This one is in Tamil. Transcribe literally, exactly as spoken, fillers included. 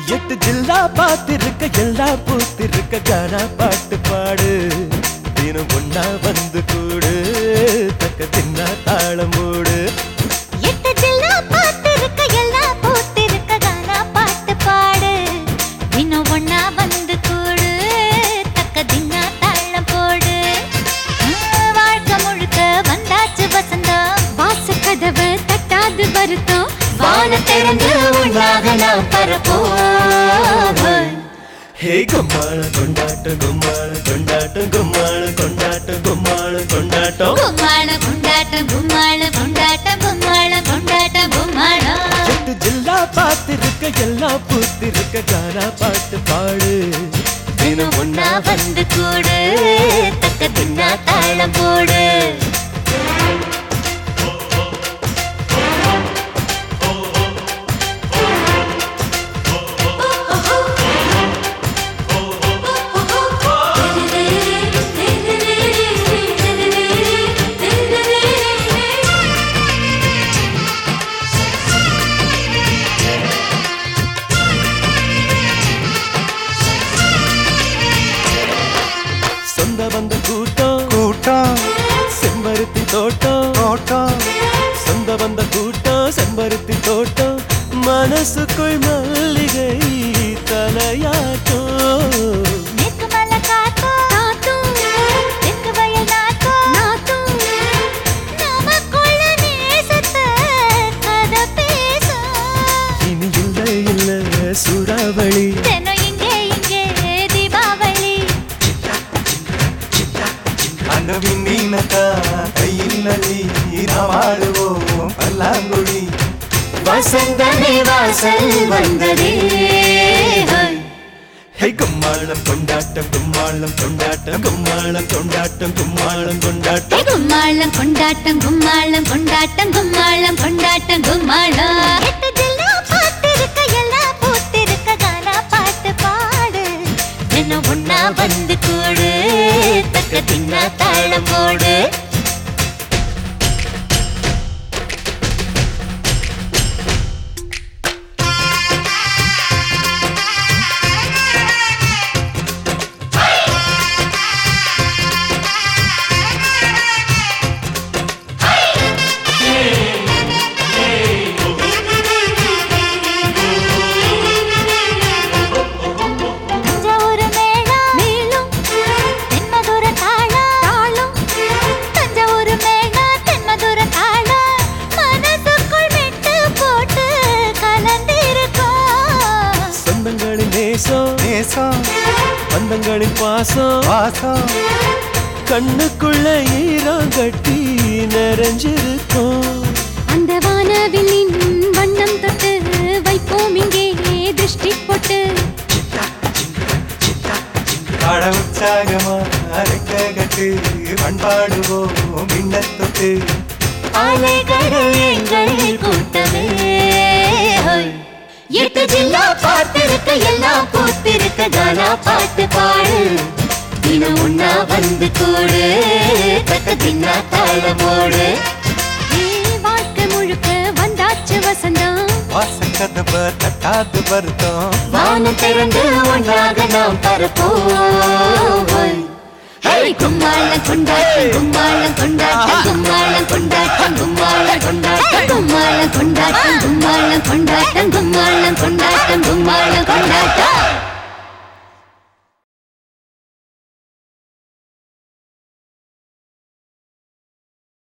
எட்டு ஜில்லா பாத்திருக்க எல்லா பூத்திருக்க கானா பாட்டு பாடு தினம் ஒன்னா வந்து கூடு தக்க தின்னா தாளம் போடு எட்டு ஜில்லா பாத்திருக்க எல்லா பூத்திருக்க கானா பாட்டு பாடு தினம் ஒன்னா வந்து கூடு தக்க தின்னா தாளம் போடு வாழ்க்கை முழுக்க வந்தாச்சு வசந்தம் வாச கதவை தட்டாது வருத்தம் வான திறந்து உண்டாக நாம் பரப்போம் ஹே கும்மாள கொண்டாட்டம் கும்மாள கொண்டாட்டம் கும்மாள கொண்டாட்டம் கும்மாள கொண்டாட்டம் கும்மாள கொண்டாட்டம் கும்மாள கொண்டாட்டம் கும்மாள கொண்டாட்டம் கும்மாளம் எட்டு ஜில்லா பாத்திருக்க எல்லாம் பூத்திருக்க கானா பாட்டு பாடு தினம் ஒன்னா வந்து கூடு தக்க தின்னா தாளம் போடு சொந்த வந்த கூட்டம் கூட்டம் செம்பருத்தி தோட்டம் தோட்டம் சொந்த வந்த கூட்டம் செம்பருத்தி தோட்டம் மனசுக்குள் மல்லிகை தலையாட்டம் மேற்கு மலை காத்தும் காத்தும் தெற்கு வயல் நாத்தும் நாத்தும் நமக்குள்ள நேசத்தை கதை பேசும் இனி இல்லை இல்லை சூறாவளி தினம் இங்கே இங்கே தீபாவளி அந்த விண்ணீனக்கா கையில் நதி நாமாடுவோம் பல்லாங்குழி வசந்தமே வாசல் வந்ததே ஹே கும்மாளம் கொண்டாட்டம் கும்மாளம் கொண்டாட்டம் கும்மாளம் கொண்டாட்டம் கும்மாளம் கொண்டாட்டம் கும்மாளம் கொண்டாட்டம் கும்மாளம் கொண்டாட்டம் கும்மாளம் கொண்டாட்டம் கும்மாளம் எட்டு ஜில்லா பாத்திருக்க எல்லா பூத்திருக்க கானா பாட்டு பாடு தினம் ஒன்னா வந்து கூடு தக்க தின்னா தாளம் போடு தஞ்சாவூர் மேளம் மேலும் தென்மதுர தாளம் தாளம் தஞ்சாவூர் மேளம் தென்மதுர தாளம் மனசுக்குள் மெட்டு போட்டு கலந்திருக்கோம் சொந்தங்களின் நேசம் நேசம் பந்தங்களின் பாசம் வாசம் கண்ணுக்குள்ள ஈரம் கட்டி நிறைஞ்சிருக்கும் அந்த வானவில்லின் வண்ணம் தொட்டு வைப்போம் இங்கே திருஷ்டி போட்டு பட உற்சாகமா அரைக்க கட்டு பண்பாடுவோம் மின்னத்தொட்டு அலைகள் எங்கள் கூட்டமே எட்டு ஜில்லா பார்த்திருக்க எல்லாம் பூத்திருக்க கானா பாட்டு பாடு தினம் ஒன்னா வந்து கூடு தக்க தின்னா தாளமோடு வாழ்க்கை முழுக்க வந்தாச்சு வசந்தம் வாசக்கதவை தட்டாது வருத்தம் வானம் திறந்து ஒன்றாக நாம் பரப்போம் கும்மாளம் கொண்டாட்டம் கும்மாளம் கொண்டாட்டம் கும்மாளம் கொண்டாட்டம் கும்மாளம் கொண்டாட்டம் கும்மாளம் கொண்டாட்டம் கும்மாளம் கொண்டாட்டம்